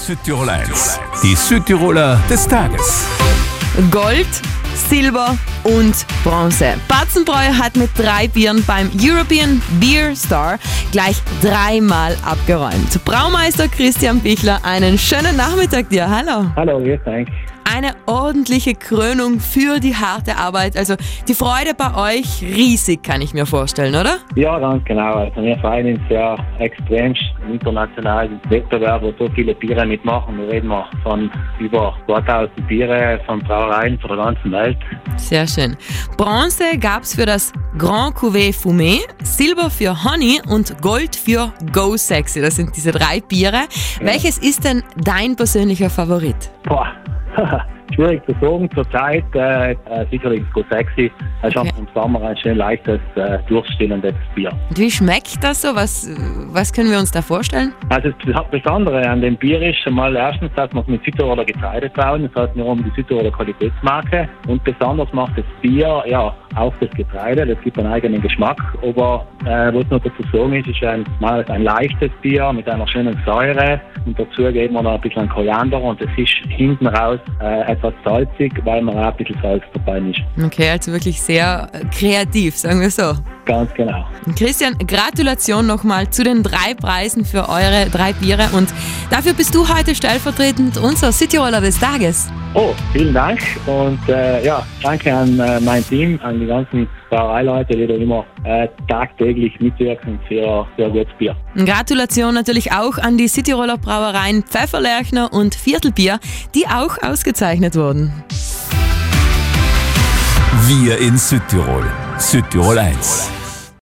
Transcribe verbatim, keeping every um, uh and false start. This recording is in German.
Südtirol eins. Die Südtiroler des Tages. Gold, Silber und Bronze. Batzenbräu hat mit drei Bieren beim European Beer Star gleich dreimal abgeräumt. Braumeister Christian Bichler, einen schönen Nachmittag dir. Hallo. Hallo, grüß dich. Eine ordentliche Krönung für die harte Arbeit. Also die Freude bei euch riesig, kann ich mir vorstellen, oder? Ja, ganz genau. Also wir freuen uns ja extremst im internationalen Wettbewerb, wo so viele Biere mitmachen. Wir reden wir von über zweitausend Biere von Brauereien von der ganzen Welt. Sehr schön. Bronze gab es für das Grand Cuvée Fumé, Silber für Honey und Gold für Go Sexy. Das sind diese drei Biere. Ja. Welches ist denn dein persönlicher Favorit? Boah. Schwierig zu sagen zurzeit, äh, äh, sicherlich Go Sexy. Es ist Okay. auch im Sommer ein schön leichtes, äh, durchstillendes Bier. Und wie schmeckt das so? Was, was können wir uns da vorstellen? Also das Besondere an dem Bier ist einmal erstens, dass wir es mit Südtiroler Getreide brauen. Das heißt, wir haben die Südtiroler Qualitätsmarke. Und besonders macht das Bier, ja, auch das Getreide. Das gibt einen eigenen Geschmack. Aber äh, was noch dazu sagen ist, ist ein, mal ein leichtes Bier mit einer schönen Säure. Und dazu geben wir noch ein bisschen Koriander. Und es ist hinten raus äh, etwas salzig, weil man auch ein bisschen Salz dabei ist. Okay, also wirklich sehr äh, kreativ, sagen wir so. Ganz genau. Und Christian, Gratulation nochmal zu den drei Preisen für eure drei Biere. Und dafür bist du heute stellvertretend unser Südtiroler des Tages. Oh, vielen Dank und äh, ja, danke an äh, mein Team, an die ganzen Brauereileute, die da immer äh, tagtäglich mitwirken für, für ein gutes Bier. Und Gratulation natürlich auch an die Südtiroler Brauereien Pfefferlerchner und Viertelbier, die auch ausgezeichnet wurden. Wir in Südtirol. Südtirol eins.